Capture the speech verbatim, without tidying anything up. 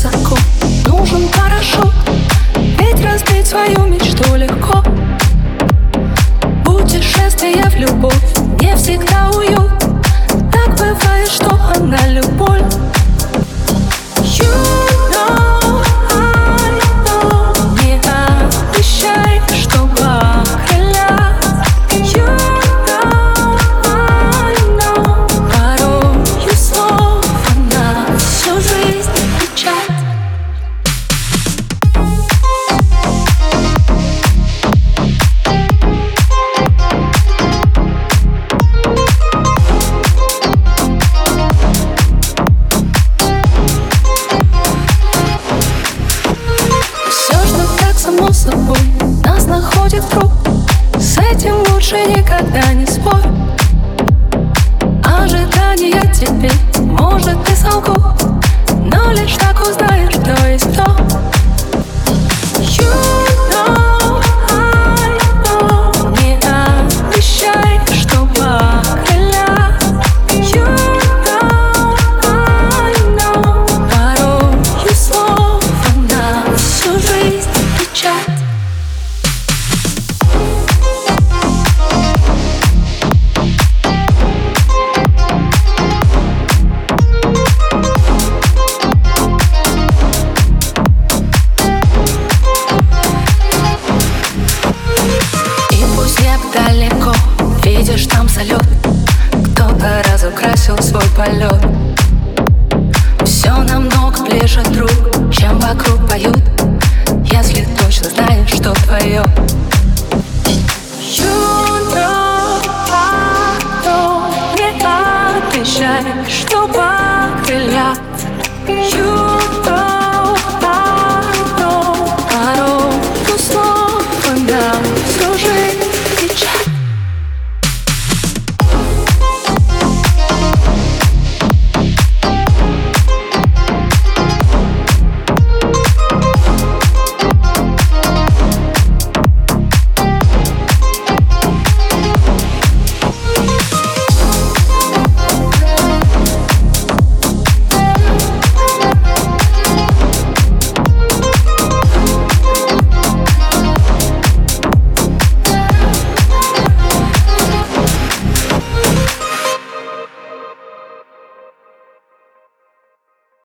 высоко. Нужен парашют, ведь разбить свою мечту легко. Путешествие в любовь не всегда уют. Так бывает, что она любовь. Само собой нас находит круг. С этим лучше никогда не спорь. Ожидания теперь, может, и солгу, но лишь так узнаешь, кто есть кто. You know, I know. Не обещай, что покрыля. You know, I know. Порою слово на всю жизнь. Далеко, видишь там салют, кто-то разукрасил свой полет. Все намного ближе, друг, чем вокруг поют, если точно знаешь, что твое. You know, I know. Не обещай, что